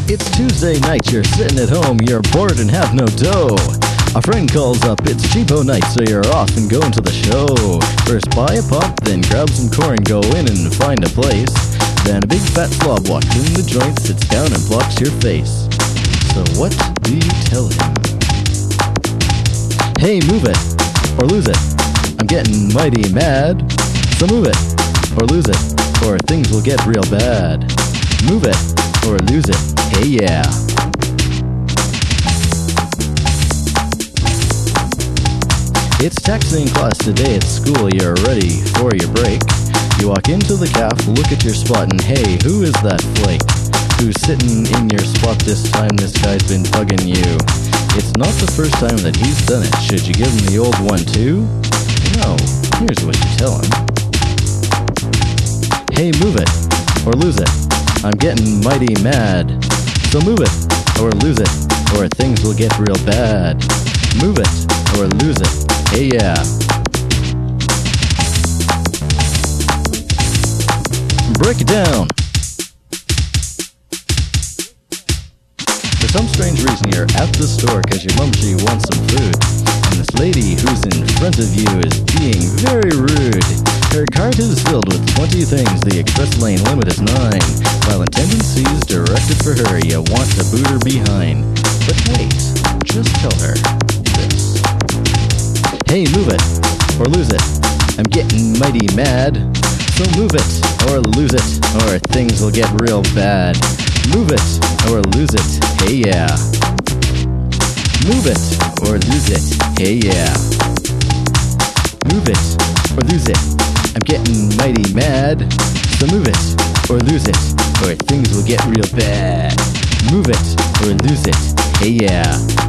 It's Tuesday night, you're sitting at home, you're bored and have no dough. A friend calls up, it's cheapo night, so you're off and going to the show. First buy a pop, then grab some corn, go in and find a place. Then a big fat slob walks in the joint, sits down and blocks your face. So what do you tell him? Hey, move it, or lose it. I'm getting mighty mad. So move it, or lose it, or things will get real bad. Move it, or lose it. Hey, yeah. It's taxing class today at school, you're ready for your break. You walk into the caf, look at your spot, and hey, who is that flake? Who's sitting in your spot this time? This guy's been bugging you. It's not the first time that he's done it. Should you give him the old one too? No, here's what you tell him. Hey, move it, or lose it. I'm getting mighty mad. So move it, or lose it, or things will get real bad. Move it, or lose it. Hey, yeah. Break it down. For some strange reason, you're at the store because your mom, she wants some food. And this lady who's in front of you is being very rude. Her cart is filled with 20 things, the express lane limit is 9. While in tendencies directed for her, you want to boot her behind. But wait, just tell her this. Hey, move it, or lose it. I'm getting mighty mad. So move it, or lose it, or things will get real bad. Move it, or lose it, hey yeah. Move it, or lose it, hey yeah. Move it, or lose it. I'm getting mighty mad. So move it, or lose it, or things will get real bad. Move it, or lose it, hey yeah.